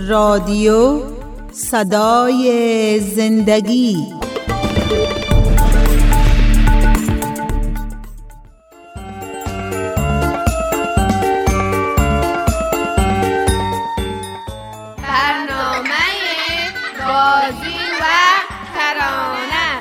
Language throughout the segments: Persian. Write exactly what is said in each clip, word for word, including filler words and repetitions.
رادیو صدای زندگی. برنامه بازی و ترانه.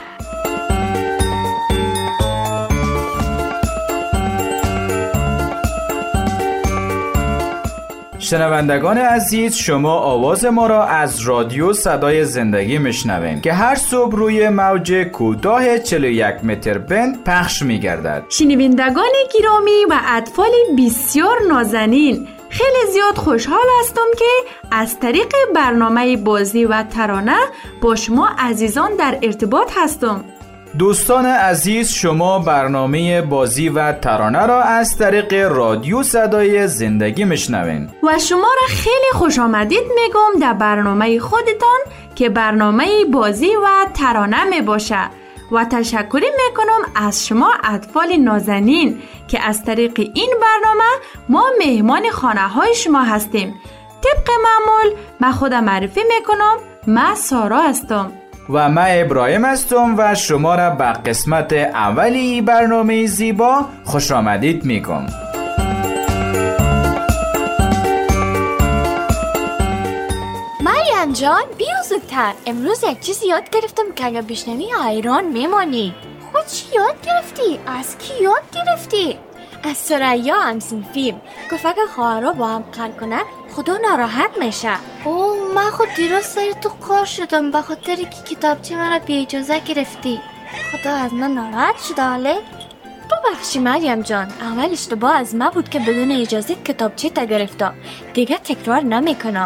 شنوندگان عزیز، شما آواز ما را از رادیو صدای زندگی میشنوین که هر صبح روی موج کوتاه چهل و یک متر بند پخش میگردد. شنوندگان گرامی و اطفال بسیار نازنین، خیلی زیاد خوشحال هستم که از طریق برنامه بازی و ترانه با شما عزیزان در ارتباط هستم. دوستان عزیز، شما برنامه بازی و ترانه را از طریق رادیو صدای زندگی میشنوین و شما را خیلی خوش آمدید میگم در برنامه خودتان که برنامه بازی و ترانه می باشه و تشکری میکنم از شما اطفال نازنین که از طریق این برنامه ما مهمان خانه های شما هستیم. طبق معمول من خودم معرفی میکنم، من سارا هستم و من ابراهیم هستم و شما را به قسمت اولی برنامه زیبا خوش آمدید میگم. مریم جان بیا زودتر، امروز یک چیز یاد گرفتم که اگر بشنوی حیران میمانی. خود چی یاد گرفتی؟ از کی یاد گرفتی؟ از ثریا همسنفیم. گفت اگر خواهرها با هم قهر کنن خدا ناراحت میشه. اوه من خود دیروز سر تو کار شدم به خاطر که کتابچه من را بی اجازه گرفتی. خدا از من ناراحت شده. حاله ببخشی مریم جان، اول اشتباه از من بود که بدون اجازه کتابچه تا گرفتم. دیگه تکرار نمیکنم.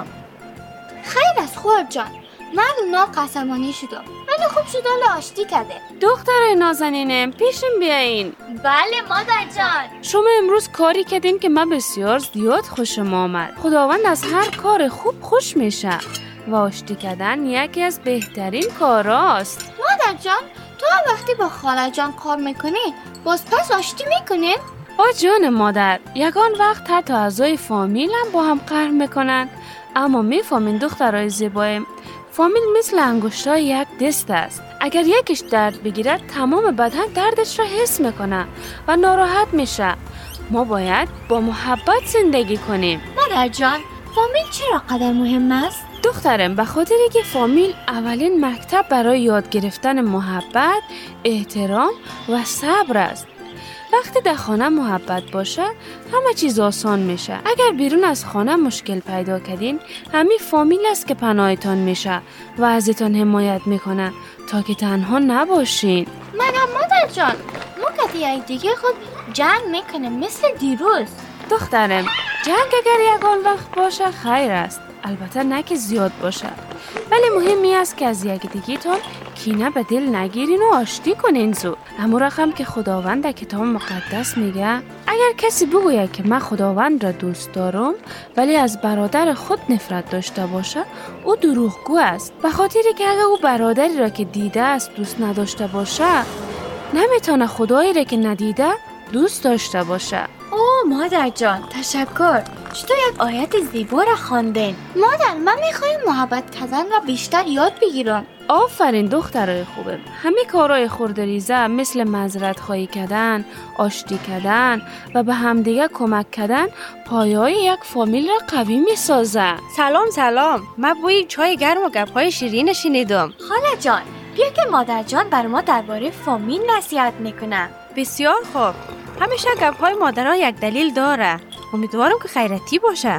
خیر از خود جان، من اونا قسمانی شدم. من خوب شده آشتی کرده. دختر نازنینم پیشم بیاین. بله مادر جان. شما امروز کاری کردین که من بسیار زیاد خوشم آمد. خداوند از هر کار خوب خوش میشه و آشتی کردن یکی از بهترین کاراست. مادر جان، تو هم وقتی با خاله جان کار میکنی باز پس آشتی میکنین؟ آ جان مادر، یکان وقت حتی اعضای فامیل هم با هم قهر میکنن. اما میفهمین دخترای زیبایم، فامیل مثل انگشتای یک دست است. اگر یکیش درد بگیرد تمام بدن دردش را حس میکنه و ناراحت میشه. ما باید با محبت زندگی کنیم. مادر جان، فامیل چرا قدر مهم است؟ دخترم به خاطری که فامیل اولین مکتب برای یاد گرفتن محبت، احترام و صبر است. وقتی در خانه محبت باشه همه چیز آسان میشه. اگر بیرون از خانه مشکل پیدا کردین، همین فامیل است که پناهتان میشه و ازتان حمایت میکنه تا که تنها نباشین. منم مادر جان، ما که یک دیگه خود جنگ میکنه مثل دیروز. دخترم، جنگ اگر یکان وقت باشه خیر است، البته نه که زیاد باشه، ولی مهمی است که از یک دیگه تان کینه به دل نگیرین و آشتی کنین زود. اما رقم که خداوند در کتاب مقدس میگه اگر کسی بگوید که من خداوند را دوست دارم ولی از برادر خود نفرت داشته باشه، او دروغگو است. به خاطری که اگر او برادری را که دیده است دوست نداشته باشه، نمیتونه خدایی را که ندیده دوست داشته باشه. اوه مادر جان، تشکر. چطور یک آیت زیبا را خواندین؟ مادر، من میخوایم محبت کردن را بیشتر یاد بگیرم. آفرین دخترای خوبم. همه کارهای خردریزه مثل معذرت خواهی کردن، آشتی کردن و به همدیگه کمک کردن پایه‌های یک فامیل را قوی میسازه. سلام سلام، من بوی چای گرم و گپ‌های شیرین شنیدم. خاله جان، بیا که مادر جان بر ما درباره فامیل نصیحت میکنه. بسیار خوب. همیشه گپ‌های مادرها یک دلیل داره. امیدوارم که خیرتی باشه.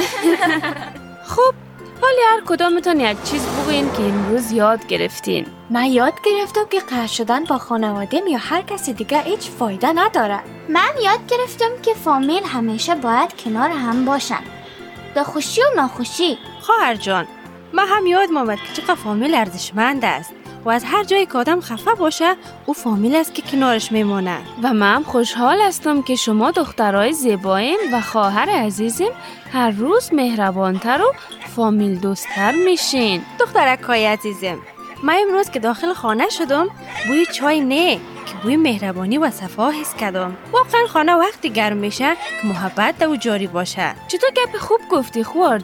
خب حالی هر کدامتون یک چیز بگوین که امروز یاد گرفتین. من یاد گرفتم که قهر شدن با خانواده‌ام یا هر کسی دیگه هیچ فایده نداره. من یاد گرفتم که فامیل همیشه باید کنار هم باشن، در خوشی و ناخوشی. خواهر جان، من هم یادم آمد که چقدر فامیل ارزشمند است و از هر جایی که آدم خفه باشه او فامیل است که کنارش میمونه. و من خوشحال هستم که شما دخترای زیباییم و خواهر عزیزیم هر روز مهربانتر و فامیل دوستتر میشین. دخترکای عزیزم، من امروز که داخل خانه شدم بوی چای نه که بوی مهربانی و صفا حس کردم. واقعا خانه وقتی گرم میشه که محبت دو جاری باشه. چطور گپ خوب گفتی خواهر جان.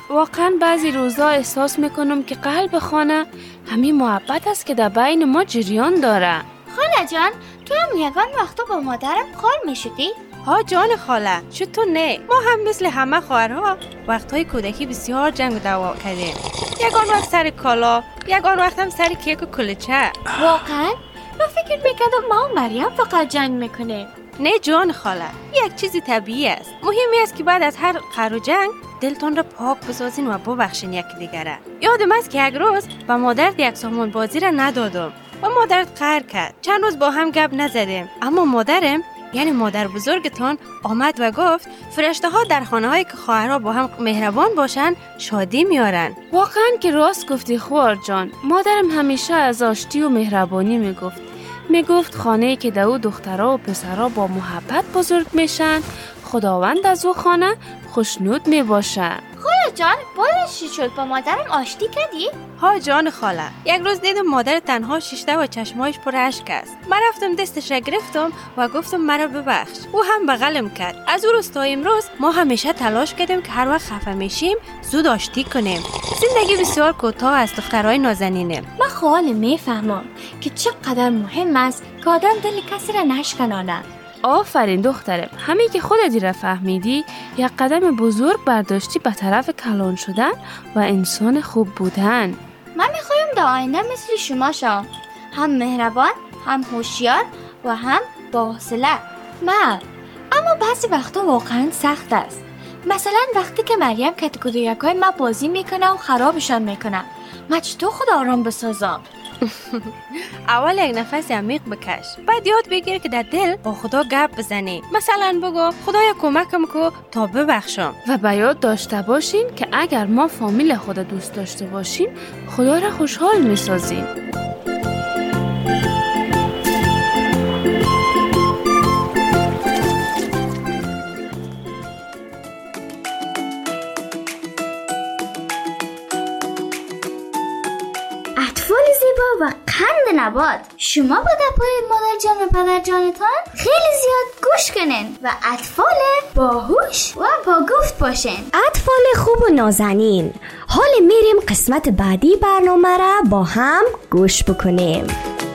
واقعا بعضی روزا احساس میکنم که قلب خانه همین محبت است که در بین ما جریان داره. خاله جان، تو هم یگان وقتا با مادرم خال میشدی؟ ها جان خاله، چطور نه؟ ما هم مثل همه خواهرها وقتهای کودکی بسیار جنگ و دعوا کردیم. یگان وقت سر کالا، یگان وقت هم سر کیک و کلچه. واقعا؟ من فکر میکردم ما و مریم فقط جنگ میکنیم. نه جان خاله، یک چیزی طبیعی است. مهمی است که بعد از هر قهر و جنگ دلتون را پاک بسازین و ببخشین یکی دیگره. یادم است که یک روز با مادرت یک سامان بازی را ندادم و مادرت قهر کرد. چند روز با هم گپ نزدیم، اما مادرم یعنی مادر بزرگتان آمد و گفت فرشته ها در خانه هایی که خواهرها با هم مهربان باشن شادی میارن. واقعا که راست گفتی خوار جان. مادرم همیشه از آشتی و مهربانی میگفت. میگفت خانه‌ای که دو دخترها و پسرها با محبت بزرگ میشن، خداوند از او خانه خوشنود میباشه. خاله جان، بازش چی شد؟ با مادرم آشتی کردی؟ ها جان خاله، یک روز دیدم مادر تنها شیشته و چشمایش پر اشک است. من رفتم دستش را گرفتم و گفتم مرا ببخش. او هم بغلم کرد. از او روز تا امروز ما همیشه تلاش کردیم که هر وقت خفه میشیم زود آشتی کنیم. زندگی بسیار کوتاه است دخترای نازنینم. من خاله میفهمم که چقدر مهم است که آدم دل کسی را نشکنانه. آفرین دخترم، همین که خودت را فهمیدی یک قدم بزرگ برداشتی به طرف کلان شدن و انسان خوب بودن. من میخوایم در آینده مثل شما شم، هم مهربان، هم هوشیار و هم با حوصله. نه، اما بعضی وقتا واقعا سخت است. مثلا وقتی که مریم کتگوریکای ما بازی میکنه و خرابشان میکنه، من چطور خود آرام بسازم؟ اول یک نفس عمیق بکش، بعد یاد بگیر که در دل با خدا گپ بزنی. مثلا بگو خدایا کمکم کو تا ببخشم. و به یاد داشته باشین که اگر ما فامیل خود دوست داشته باشیم خدا را خوشحال میسازیم. و قند نبات، شما با گپای مادر جان و پدر جانتان خیلی زیاد گوش کنین و اطفال باهوش و با گفت باشین. اطفال خوب و نازنین، حال میریم قسمت بعدی برنامه را با هم گوش بکنیم.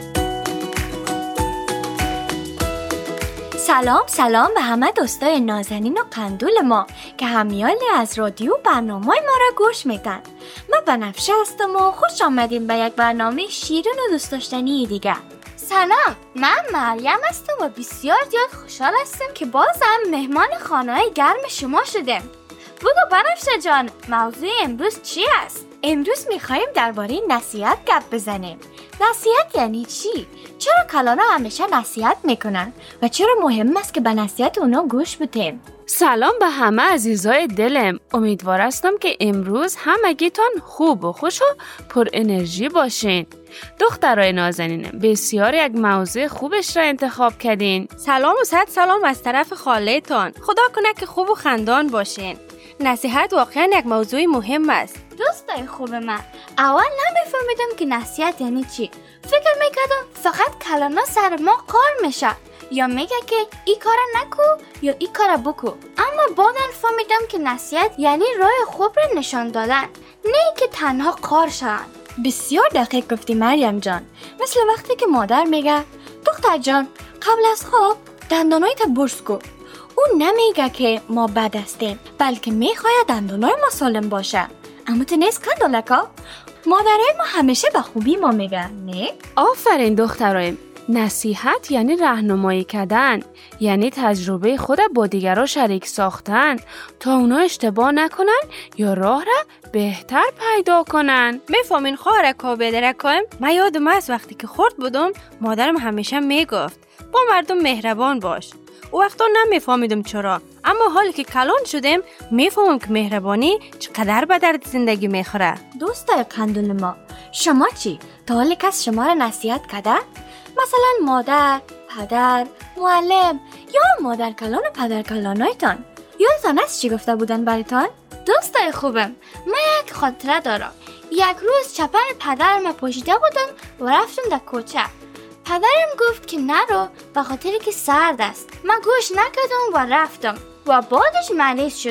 سلام سلام به همه دوستای نازنین و قندول ما که همیالی از رادیو برنامه ما را گوش میدن. من بنفشه هستم و خوش آمدین به یک برنامه شیرین و دوست داشتنی دیگه. سلام، من مریم هستم و بسیار زیاد خوشحال هستم که بازم مهمان خانه‌های گرم شما شدم. بگو بنفشه جان، موضوع امروز چی است؟ امروز میخواییم درباره نصیحت گپ بزنیم. نصیحت یعنی چی؟ چرا کلانا همیشه نصیحت میکنن و چرا مهم است که به نصیحت اونا گوش بدیم؟ سلام به همه عزیزای دلم. امیدوار هستم که امروز همگیتان خوب و خوش و پر انرژی باشین. دخترای نازنینم، بسیار یک موضوع خوبش را انتخاب کردین. سلام و صد سلام از طرف خاله‌تان. خدا کنه که خوب و خندان باشین. نصیحت واقعا یک موضوع مهم است. دوستای خوب من، اول نمیفهمیدم که نصیحت یعنی چی. فکر میکردم فقط کلانا سر ما قار میشه یا میگه که ای کار نکو یا ای کار بکو. اما بعداً فهمیدم که نصیحت یعنی راه خوب را نشان دادن، نه که تنها قار شدن. بسیار دقیق گفتی مریم جان. مثل وقتی که مادر میگه دختر جان قبل از خواب دندانایت برس کن. اون نمیگه که ما بد هستیم، بلکه میخواد دندانای ما سالم باشه. اما تو نیست کندولکا؟ مادرای ما همیشه به خوبی ما میگن، نه؟ آفرین دخترایم. نصیحت یعنی راهنمایی کردن، یعنی تجربه خود با دیگران شریک ساختن تا اونا اشتباه نکنن یا راه را بهتر پیدا کنن. میفهمین خواهرکا و پدرکایم؟ من یادم است وقتی که خرد بودم مادرم همیشه میگفت با مردم مهربان باش. او وقتا نمیفهمیدم چرا، اما حالی که کلان شدم میفهمم که مهربانی چقدر به درد زندگی میخوره. دوستای قندول ما، شما چی؟ تا حالی کس شما را نصیحت کرده؟ مثلا مادر، پدر، معلم یا مادر کلان و پدر کلانایتان. یادتان است چی گفته بودن برایتان؟ دوستای خوبم، من یک خاطره دارم. یک روز چپن پدرم پوشیده بودم و رفتم در کوچه. پدرم گفت که نرو به خاطر که سرد است. من گوش نکردم و رفتم و بعدش مریض شدم.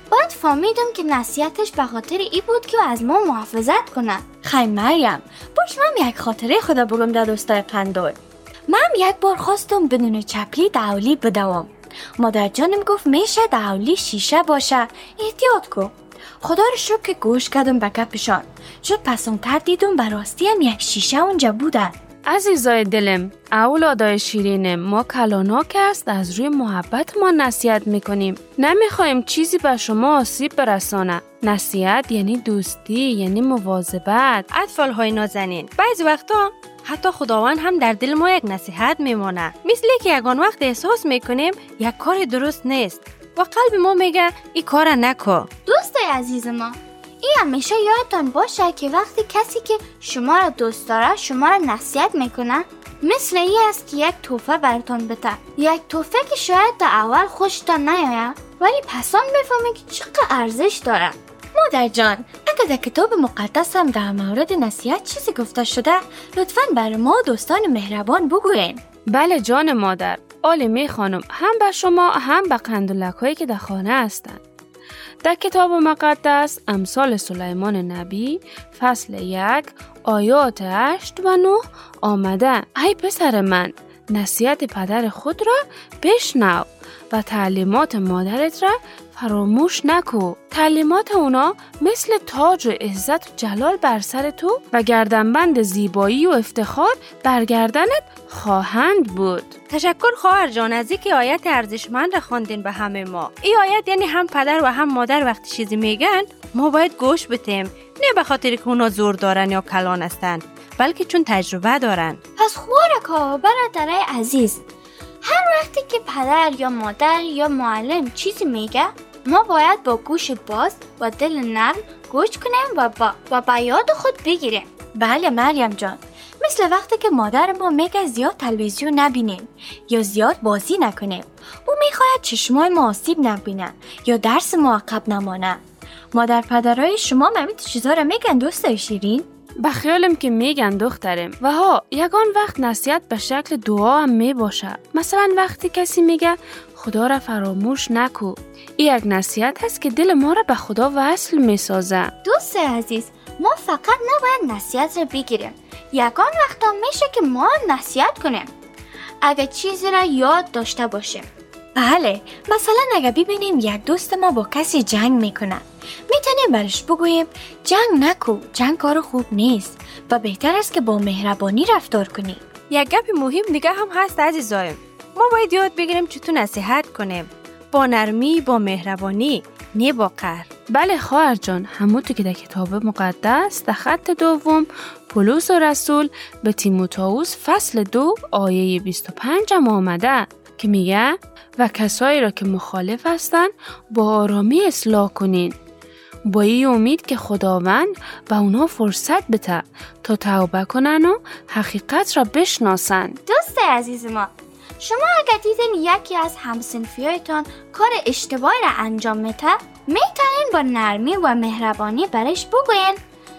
باید فهمیدم که نصیحتش به خاطر ای بود که از ما محافظت کنه. خی مریم، باش من یک خاطره خدا بگم در دوستای قندول. من یک بار خواستم بدون چپلی دعولی بدوم. مادر جانم گفت میشه دعولی شیشه باشه، احتیاط کو. خدا رو شکر که گوش کردم به گپشان. شد پسونتر دیدم براستی هم یک شیشه اونجا بوده. عزیزای دلم، اولادای شیرینم، ما کلاناک است از روی محبت ما نصیحت میکنیم. نمیخوایم چیزی به شما آسیب برسانه. نصیحت یعنی دوستی، یعنی مواظبت. اطفال های نازنین، بعضی وقتا حتی خداوند هم در دل ما یک نصیحت میمونه، مثل که یگان وقت احساس میکنیم یک کار درست نیست و قلب ما میگه این کار نکن. دوستای عزیز ما، این همیشه یادتان باشه که وقتی کسی که شما را دوست داره شما را نصیحت میکنه، مثل این است که یک تحفه براتون بده. یک تحفه که شاید در اول خوشتان نیاید ولی پسان بفهمید که چقدر ارزش داره. مادر جان، اگر در کتاب مقدس هم در مورد نصیحت چیزی گفته شده، لطفاً بر ما دوستان مهربان بگوین. بله جان مادر، عالمه خانم، هم به شما هم به قندولک هایی که در خانه هستند. در کتاب مقدس امثال سلیمان نبی فصل یک آیات هشت و نه آمده: ای پسر من، نصیحت پدر خود را بشنو و تعلیمات مادرت را فراموش نکو. تعلیمات اونا مثل تاج و عزت و جلال بر سر تو و گردنبند زیبایی و افتخار بر گردنت خواهند بود. تشکر خواهر جان از اینکه آیت ارزشمند را خواندین به همه ما. این آیت یعنی هم پدر و هم مادر وقتی چیزی میگن ما باید گوش بدیم، نه به خاطر که اونا زور دارن یا کلان هستن، بلکه چون تجربه دارن. پس خوارکا برادرای عزیز، هر وقتی که پدر یا مادر یا معلم چیزی میگه ما باید با گوش باز و دل نرم گوش کنیم و با و با یاد خود بگیریم. بله مریم جان، مثل وقتی که مادر ما میگه زیاد تلویزیون نبینیم یا زیاد بازی نکنیم. او میخواهد چشمای ما آسیب نبینه یا درس ما عقب نمانه. مادر پدرای شما همین چیزا رو میگن دوستای شیرین؟ به خیالم که میگن دخترم. و ها یگان وقت نصیحت به شکل دعا هم میباشه. مثلا وقتی کسی میگه خدا را فراموش نکو، این یک نصیحت هست که دل ما را به خدا وصل میسازه. دوست عزیز، ما فقط نباید نصیحت را بگیریم، یگان وقتا میشه که ما نصیحت کنیم اگه چیزی را یاد داشته باشیم. بله، مثلا اگه ببینیم یک دوست ما با کسی جنگ میکنه، میتونیم برش بگوییم جنگ نکو، جنگ کار خوب نیست و بهتر است که با مهربانی رفتار کنی. یک گپ مهم دیگه هم هست عزیزایم، ما باید یاد بگیریم چطور نصیحت کنیم، با نرمی، با مهربانی، نه با قهر. بله خواهر جان، همونطور که در کتاب مقدس در خط دوم پولس رسول به تیموتائوس فصل دو آیه بیست و پنج هم آمده که میگه و کسایی را که مخالف هستند با آرامی اصلاح کنین، با این امید که خداوند به اونا فرصت بده تا توبه کنن و حقیقت را بشناسن. دوست عزیز ما، شما اگر دیدین یکی از همسنفیایتان کار اشتباهی را انجام میده، میتونین با نرمی و مهربانی برش بگوین.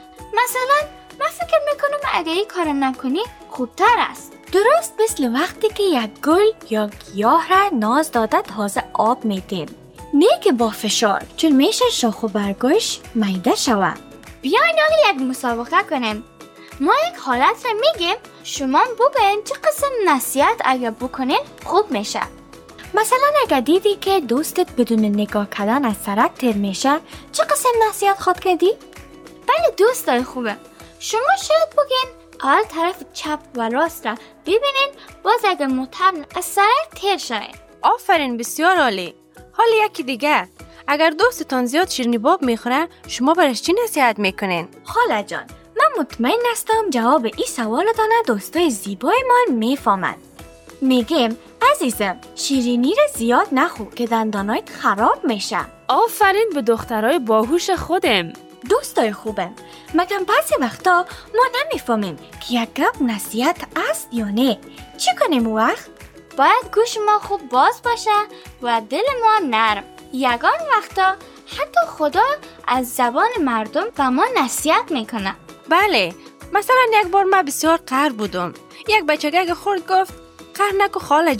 مثلا من فکر میکنم اگر این کار نکنی خوبتر است. درست مثل وقتی که یک گل یا گیاه را ناز داده تازه آب میدیم، نه که با فشار، چون میشه شاخ و برگش میده شود. بیاین حالا یک مسابقه کنیم. ما یک حالت را میگیم، شما بگوین چه قسم نصیحت اگر بکنین خوب میشه. مثلا اگر دیدی که دوستت بدون نگاه کردن از سرک تیر میشه، چه قسم نصیحت خواد کردی؟ بله دوستای خوبه، شما شاید بگین اول طرف چپ و راست را ببینین، باز اگر مطمئن از سرک تیر شوین. آفرین، بسیار عالی. حالا یکی دیگه، اگر دوستتان زیاد شیرینی باب میخوره، شما برش چی نصیحت میکنین؟ خاله جان، من مطمئن هستم جواب این سوالتان دوستای زیبای من میفهمند. میگیم عزیزم، شیرینی را زیاد نخو که دندانایت خراب میشه. آفرین به دخترای باهوش خودم. دوستای خوبم، مگم بعضی وقتا ما نمیفهمیم که یک گپ نصیحت است یا نه. چی کنیم وقت؟ باید گوش ما خوب باز باشه و دل ما نرم. یگان وقتا حتی خدا از زبان مردم به ما نصیحت میکنه. بله، مثلا یک بار من بسیار قهر بودم. یک بچگه خورد گفت قهر نکو خاله جان،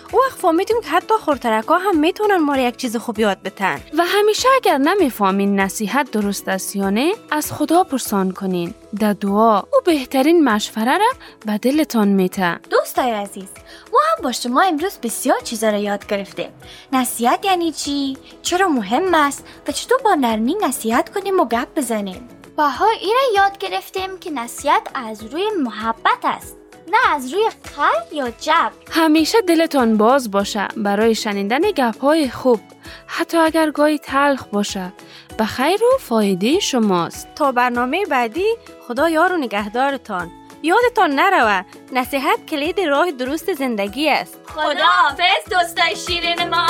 او وقت فهمیدیم که حتی خورترکا هم میتونن ما یک چیز خوب یاد بتن. و همیشه اگر نمیفهمین نصیحت درست است یا نه، از خدا پرسان کنین. در دعا او بهترین مشوره را به دلتان میته. دوستای عزیز، ما هم با شما امروز بسیار چیزا را یاد گرفتیم. نصیحت یعنی چی؟ چرا مهم است؟ و چطور با نرمی نصیحت کنیم و گپ بزنیم؟ و ها این را یاد گرفتیم که نصیحت از روی محبت است، نه از روی قلب یا جبر. همیشه دلتان باز باشه برای شنیدن گپ‌های خوب، حتی اگر گاهی تلخ باشه. به خیر و فایده شماست. تا برنامه بعدی، خدا یار و نگهدارتان. یادتان نروه، نصیحت کلید راه درست زندگی است. خداحافظ دوستای شیرین ما.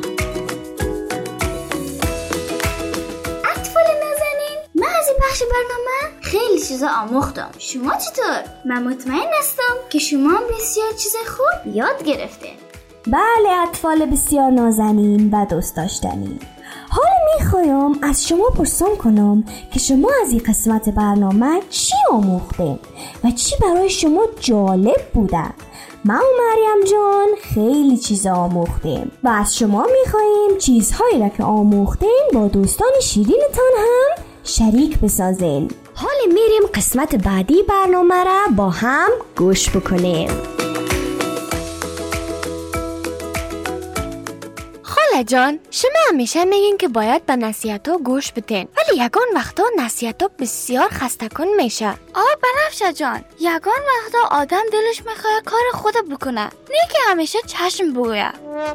اطفال نازنین، من از این بخش برنامه خیلی چیزا آموختم. شما چطور؟ من مطمئن هستم که شما هم بسیار چیز خوب یاد گرفتین. بله اطفال بسیار نازنین و دوست داشتنی، حالا میخوایم از شما پرسان کنم که شما از این قسمت برنامه چی آموختین و چی برای شما جالب بوده. من و مریم جان خیلی چیز آموختیم و از شما میخواییم چیزهایی را که آموختین با دوستان شیرینتان هم شریک بسازین. حالا میریم قسمت بعدی برنامه را با هم گوش بکنیم. خاله جان، شما همیشه میگین که باید به نصیحت‌ها گوش بدین، ولی یگان وقتا نصیحت‌ها بسیار خسته کن میشه. آه بنفشه جان، یگان وقتا آدم دلش میخواد کار خود بکنه، نه که همیشه چشم بگویه.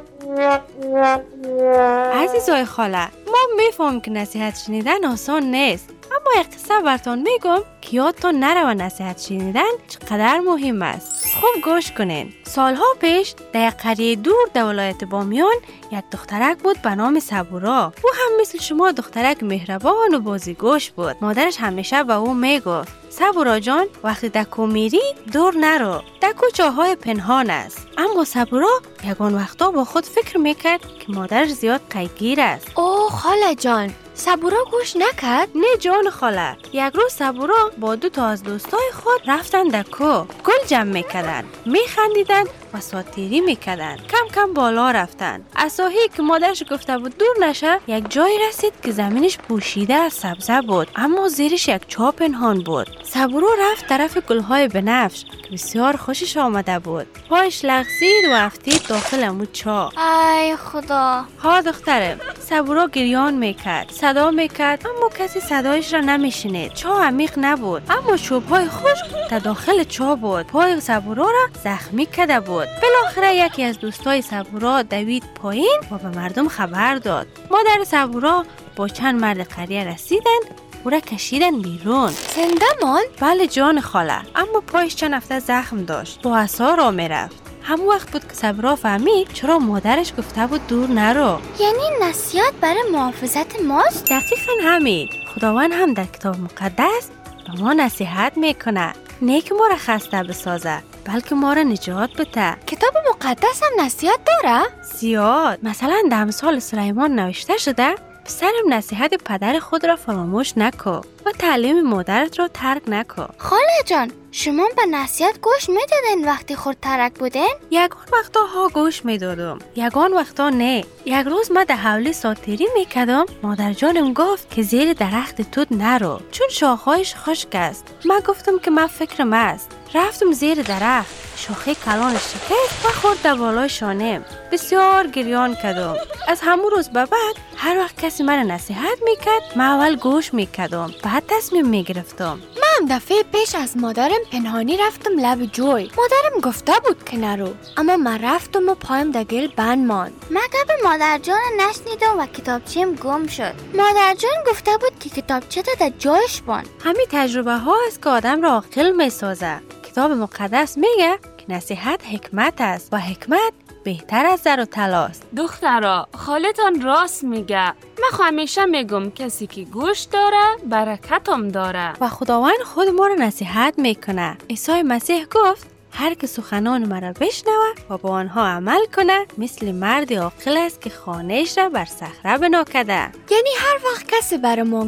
عزیزای خاله، ما میفهم که نصیحت شنیدن آسان نیست، اما یک قصه براتون میگم که یادتون نروه نصیحت شنیدن چقدر مهم است. خوب گوش کنین. سالها پیش در یک قریه دور در ولایت بامیان یک دخترک بود به نام صبورا. او هم مثل شما دخترک مهربان و بازیگوش بود. مادرش همیشه به او میگفت صبورا جان، وقتی دکو میری دور نرو، دکو چاهای پنهان است. اما صبورا یگان وقتا با خود فکر میکرد که مادرش زیاد قیگیر است. اوه خاله جان، صبورا گوش نکرد؟ نه جان خاله، یک روز صبورا با دو تا از دوستای خود رفتن دکو، گل جمع میکردن، میخندیدن و ساتیری میکردن. کم کم بالا رفتن. اساهی که مادرش گفته بود دور نشه، یک جایی رسید که زمینش پوشیده از سبزه بود، اما زیرش یک چاه پنهان بود. صبورا رفت طرف گلهای بنفش که بسیار خوشش آمده بود. پایش لغزید و افتید داخل امو چاه. ای خدا. ها دخترم، صبورا گریان میکرد، صدا میکرد، اما کسی صدایش را نمیشنید. چاه عمیق نبود، اما چوبهای خشک در داخل چاه بود. پای صبورا را زخمی کرده بود. بالاخره یکی از دوستای صبورا دوید پایین و به مردم خبر داد. مادر صبورا با چند مرد قریه رسیدند، او را کشیدن بیرون. زنده ماند؟ بله جان خاله، اما پایش چند هفته زخم داشت، با عصا را میرفت. همون وقت بود که صبورا فهمید چرا مادرش گفته بود دور نرو. یعنی نصیحت برای محافظت ماست؟ دقیقاً همین. خداوند هم در کتاب مقدس به ما نصیحت میکنه، نه که ما را خسته بسازه، بلکه ما را نجات بده. کتاب مقدس هم نصیحت داره؟ زیاد. مثلا در امثال سلیمان نوشته شده پسرم نصیحت پدر خود را فراموش نکن و تعلیم مادرت را ترک نکن. خاله جان، شما به نصیحت گوش میدادین وقتی خود ترک بودین؟ یگان وقتا ها گوش میدادم، یگان وقتا نه. یک روز من در حولی ساتیری میکردم، مادر جانم گفت که زیر درخت توت نرو چون شاخهایش خشک است. من گفتم که من فکرم است. رفتم زیر درخت، شاخه کلان شکست و خورد در بالای شانم. بسیار گریان کردم. از همون روز به بعد هر وقت کسی من نصیحت میکرد، من اول گوش میکردم، بعد تصمیم میگرفتم. من دفعه پیش از مادرم پنهانی رفتم لب جوی. مادرم گفته بود که نرو، اما من رفتم و پایم در گل بند ماند. من گپ مادر جان نشنیدم و کتابچه‌ام گم شد. مادر جان گفته بود که کتابچه تا جایش بان. همین تجربه ها است که آدم را عاقل میسازه. کتاب مقدس میگه که نصیحت حکمت است و حکمت بهتر از زر و طلاست. دخترا، خالتان راست میگه. من همیشه میگم کسی که گوش داره برکت هم داره. و خداوند خود ما را نصیحت میکنه. عیسی مسیح گفت هر که سخنان مرا بشنوه و با آنها عمل کنه مثل مرد عاقل است که خانه‌اش را بر صخره بنا کرده. یعنی هر وقت کسی برای ما گفت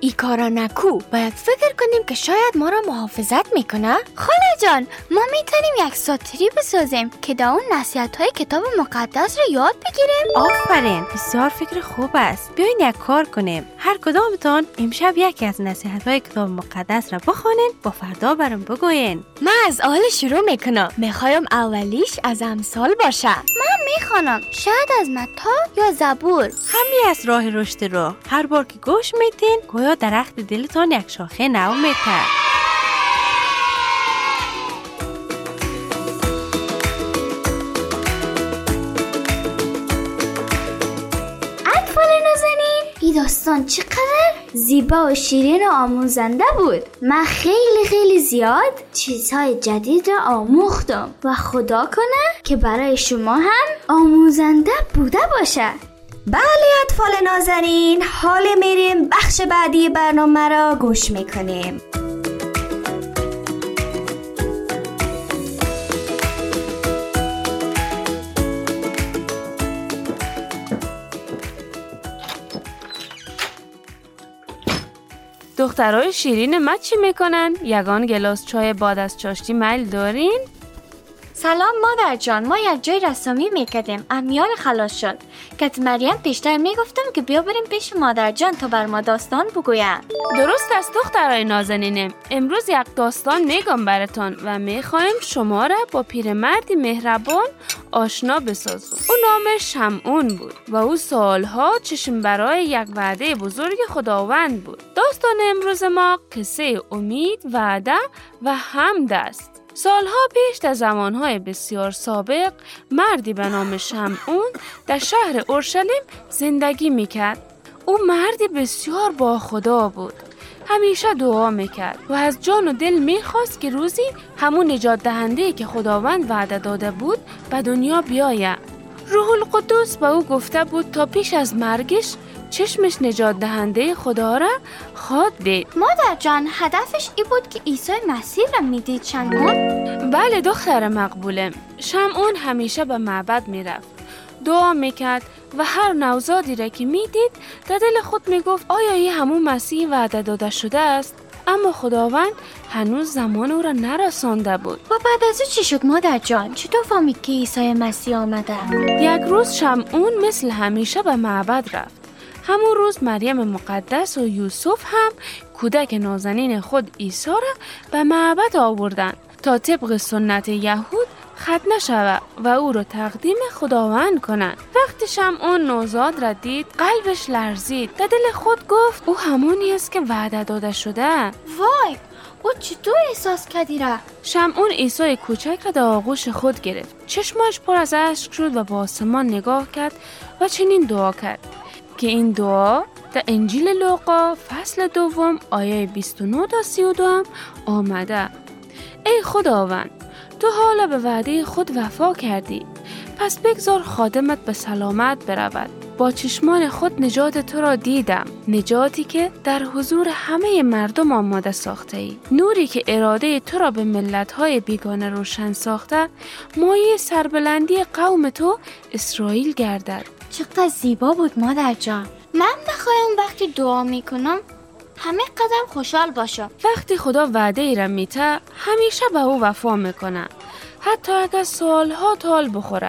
ای کارا نکو. باید فکر کنیم که شاید ما را محافظت میکنه. خاله جان، ما میتونیم یک ساتری بسازیم که در اون نصیحت های کتاب مقدس را یاد بگیریم. آفرین، بسیار فکر خوب است. بیاین یک کار کنیم. هر کدامتان امشب یکی از نصیحت های کتاب مقدس را بخونین، با فردا برام بگوین. من از اول شروع میکنم. میخوایم اولیش از امثال باشه. من میخوانم شاید از متی یا زبور. همین از راه رشد رو. هر بار که گوش میتین گویا درخت دلتان یک شاخه نو میته. اطفال نازنین، این داستان چقدر زیبا و شیرین و آموزنده بود. من خیلی خیلی زیاد چیزهای جدید را آموختم و خدا کنه که برای شما هم آموزنده بوده باشه. بله اطفال نازنین، حال میریم بخش بعدی برنامه را گوش میکنیم. دخترای شیرین ما چی میکنن؟ یگان گلاس چای بعد از چاشتی میل دارین؟ سلام مادر جان، ما یک جای رسامی میکردیم. امیال خلاص شد. کت مریم پیشتر میگفتم که بیا بریم پیش مادر جان تا بر ما داستان بگویم. درست است دخترای نازنینم. امروز یک داستان میگم براتون و میخوایم شما را با پیرمردی مهربان آشنا بسازم. او نامش شمعون بود و او سالها چشم برای یک وعده بزرگ خداوند بود. داستان امروز ما قصه امید، وعده و حمد است. سالها پیش در زمانهای بسیار سابق مردی به نام شمعون در شهر اورشلیم زندگی میکرد. او مردی بسیار با خدا بود. همیشه دعا میکرد و از جان و دل میخواست که روزی همون نجات دهنده‌ای که خداوند وعده داده بود به دنیا بیاید. روح القدس به او گفته بود تا پیش از مرگش چشمش نجات دهنده خدا را خواد دید. مادر جان، هدفش ای بود که عیسی مسیح را میدید شمعون؟ بله دختر مقبولم. شمعون همیشه به معبد میرفت، دعا میکرد و هر نوزادی را که میدید در دل خود میگفت آیا این همون مسیح وعده داده شده است؟ اما خداوند هنوز زمان او را نرسانده بود. و بعد از او چی شد مادر جان؟ چطور فهمید که عیسی مسیح آمده؟ یک روز شمعون مثل همیشه به معبد رفت. همون روز مریم مقدس و یوسف هم کودک نازنین خود عیسی را به معبد آوردند تا طبق سنت یهود ختنه شود و او را تقدیم خداوند کنند. وقتی شمعون نوزاد را دید قلبش لرزید. در دل خود گفت او همونی است که وعده داده شده. وای، او چطور احساس کردی را؟ شمعون عیسی کوچک را در آغوش خود گرفت. چشماش پر از اشک شد و به آسمان نگاه کرد و چنین دعا کرد که این دعا در انجیل لوقا فصل دوم آیه بیست و نه تا سی و دو هم آمده. ای خداوند، تو حالا به وعده خود وفا کردی، پس بگذار خادمت به سلامت برود. با چشمان خود نجات تو را دیدم، نجاتی که در حضور همه مردم آماده ساخته ای، نوری که اراده تو را به ملت‌های بیگانه روشن ساخته، مایه سربلندی قوم تو اسرائیل گردد. چقدر زیبا بود مادر جان. من بخوایم وقتی دعا میکنم همه قدم خوشحال باشم. وقتی خدا وعده ای را میته همیشه به او وفا میکنه، حتی اگر سالها طال بخوره.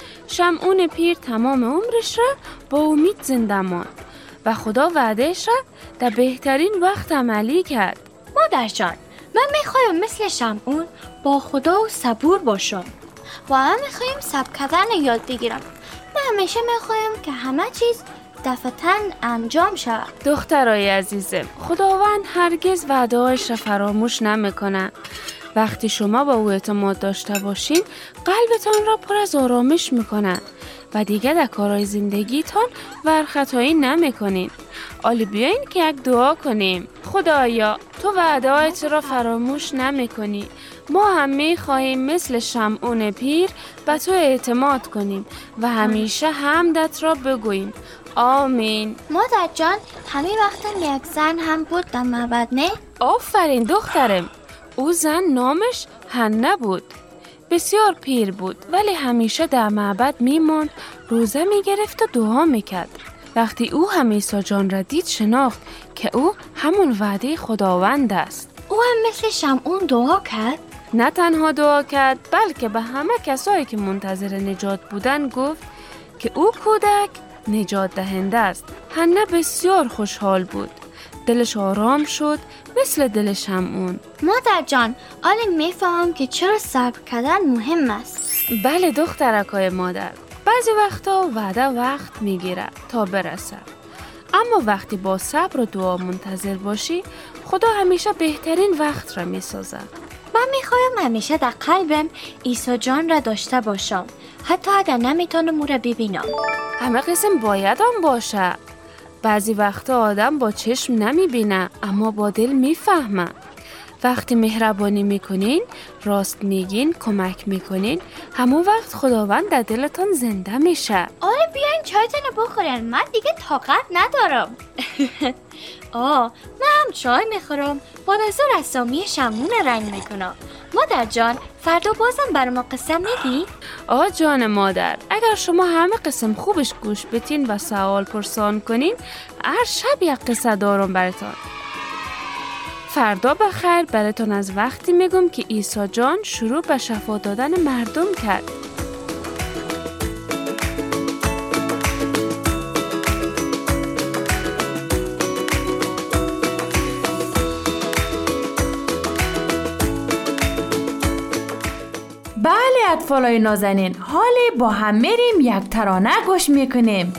شمعون پیر تمام عمرش را با امید زنده ماند و خدا وعدهش را در بهترین وقت عملی کرد. مادر جان، من میخوایم مثل شمعون با خدا و صبور باشم و من میخوایم صبر کردن یاد بگیرم. من همیشه میخوایم که همه چیز دفتن انجام شود. دخترای عزیزم، خداوند هرگز وعده‌هایش را فراموش نمیکنه. وقتی شما با او اعتماد داشته باشین قلبتان را پر از آرامش میکنه و دیگه در کارهای زندگیتان ورخطایی نمیکنین. حالا بیاین که یک دعا کنیم. خدایا، تو وعده‌هایت را فراموش نمیکنی. ما هم میخواهیم مثل شمعون پیر به تو اعتماد کنیم و همیشه حمدت را بگوییم. آمین. مادر جان، همین وقتا یک زن هم بود در معبد نه؟ آفرین دخترم. او زن نامش حنه بود. بسیار پیر بود ولی همیشه در معبد میماند، روزه میگرفت و دعا میکرد. وقتی او هم عیسی جان را دید شناخت که او همون وعده خداوند است. او هم مثل شمعون دعا کرد؟ نه تنها دعا کرد بلکه به همه کسایی که منتظر نجات بودن گفت که او کودک نجات دهنده است. حنا بسیار خوشحال بود. دلش آرام شد مثل دل شمعون. مادر جان، آلی میفهمم که چرا صبر کردن مهم است. بله دخترکای مادر، بعضی وقتا وعده وقت میگیره تا برسه، اما وقتی با صبر و دعا منتظر باشی خدا همیشه بهترین وقت را میسازه. من میخوایم همیشه در قلبم عیسی جان را داشته باشم، حتی اگر نمیتونم او را ببینم. همه قسم باید هم باشه. بعضی وقتا آدم با چشم نمیبینه اما با دل میفهمه. وقتی مهربانی میکنین، راست میگین، کمک میکنین، همون وقت خداوند در دلتون زنده میشه. آره بیاین چایتون رو بخورین، من دیگه طاقت ندارم. آه من هم چای میخورم، با نظر اسامی شمعون رنگ میکنم. مادر جان، فردا بازم برای ما قسم میدی؟ آه جان مادر، اگر شما همه قسم خوبش گوش بتین و سوال پرسان کنین، هر شب یک قصه دارم براتون. فردا بخیر براتون از وقتی میگم که عیسی جان شروع به شفا دادن مردم کرد. بله اطفالای نازنین، حالی با هم میریم یک ترانه گوش میکنیم.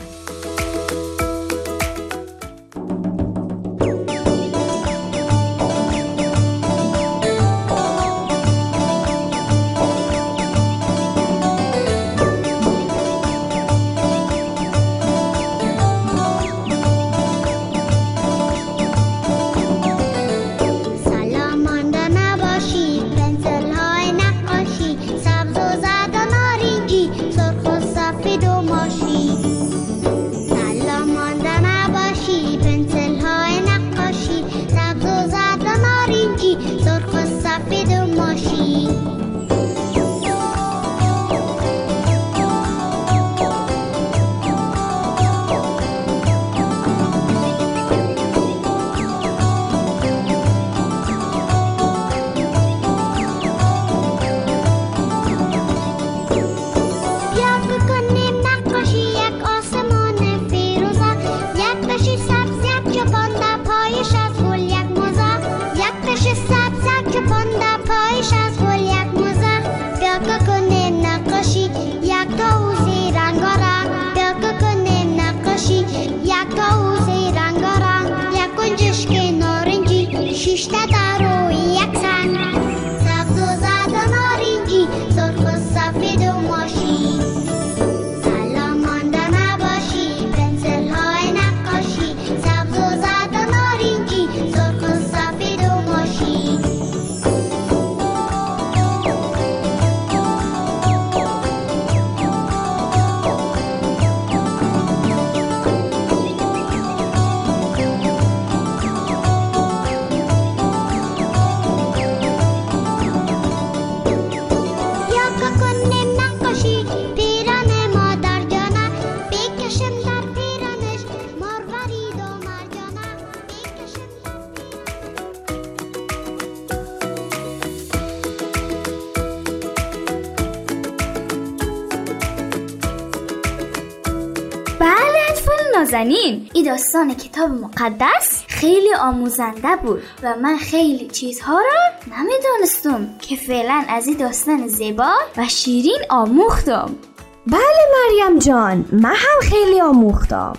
نازنین، این داستان کتاب مقدس خیلی آموزنده بود و من خیلی چیزها را نمیدونستم که فعلا از این داستان زیبا و شیرین آموختم. بله مریم جان، من هم خیلی آموختم.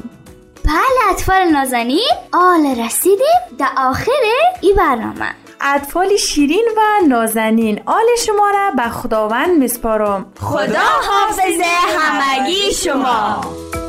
بله اطفال نازنین، آل رسیدیم در آخر این برنامه. اطفال شیرین و نازنین، آل شما را به خداوند میسپارم. خدا حافظ همگی شما.